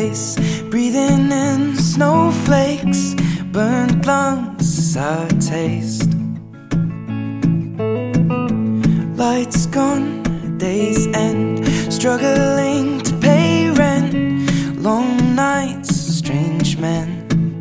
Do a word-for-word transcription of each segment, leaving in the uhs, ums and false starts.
face, breathing in snowflakes, burnt lungs as I taste. Lights gone, days end, struggling to pay rent, long nights, strange men.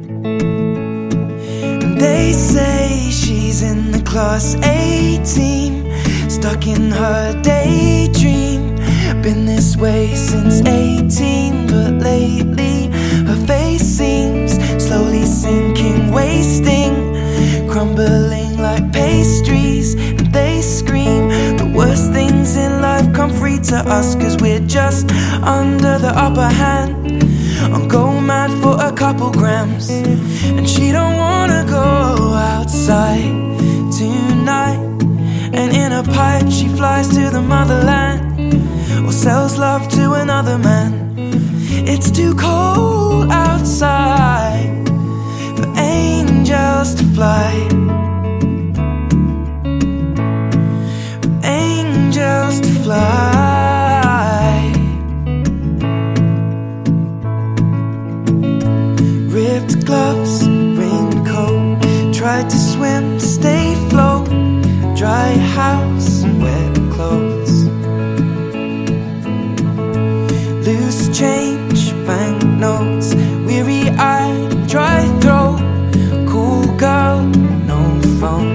And they say she's in the class A team, stuck in her daydream. Been this way since eighteen, but lately her face seems slowly sinking, wasting, crumbling like pastries. And they scream the worst things in life come free to us, cause we're just under the upper hand. I'm go mad for a couple grams, and she don't wanna go outside tonight. And in a pipe she flies to the motherland, or sells love to another man. It's too cold outside for angels to fly, for angels to fly. Ripped gloves, raincoat, tried to swim, stay afloat, dry house and wet clothes. Loose change, banknotes, weary-eyed, dry throat, cool girl, no phone.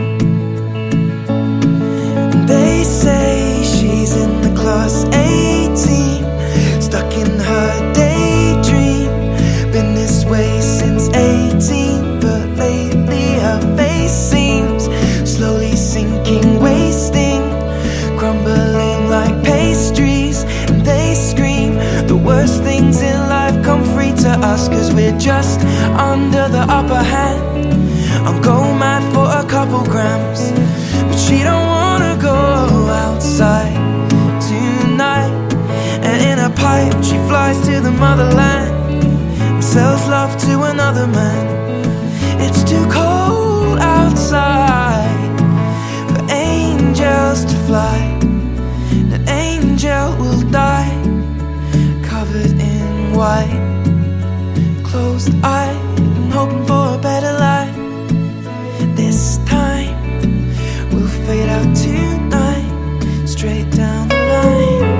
And they say she's in the class A team, stuck in her daydream. Been this way since eighteen, but lately her face seems slowly sinking, wasting, crumbling like pastries. And they scream the worst things in life come free to us, cause we're just under the upper hand. I'm go mad for a couple grams, but she don't wanna go outside tonight. And in a pipe she flies to the motherland, and sells love to another man. It's too cold outside for angels to fly. An angel will die, covered in white, closed eyed and hoping for a better life. This time we'll fade out tonight, straight down the line.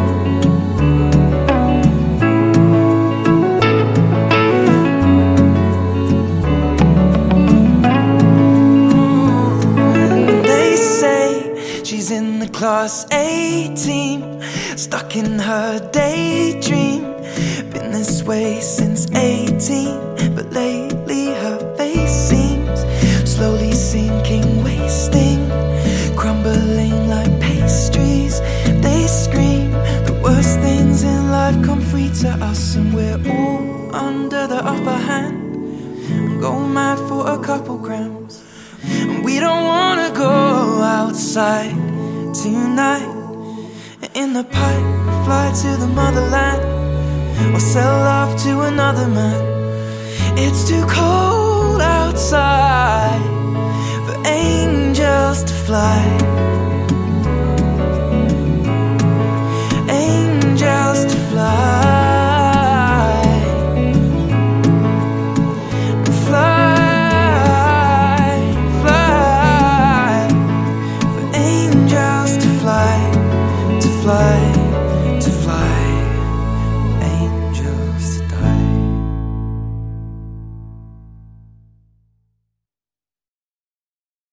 And they say she's in the class A team, stuck in her daydream. Been this way since eighteen, but lately her face seems slowly sinking, wasting, crumbling like pastries. They scream the worst things in life come free to us, and we're all under the upper hand. I'm going mad for a couple grams, and we don't wanna go outside tonight. In the pipe we fly to the motherland, or sell love to another man. It's too cold outside for angels to fly, angels to fly, fly, fly, for angels to fly, to fly.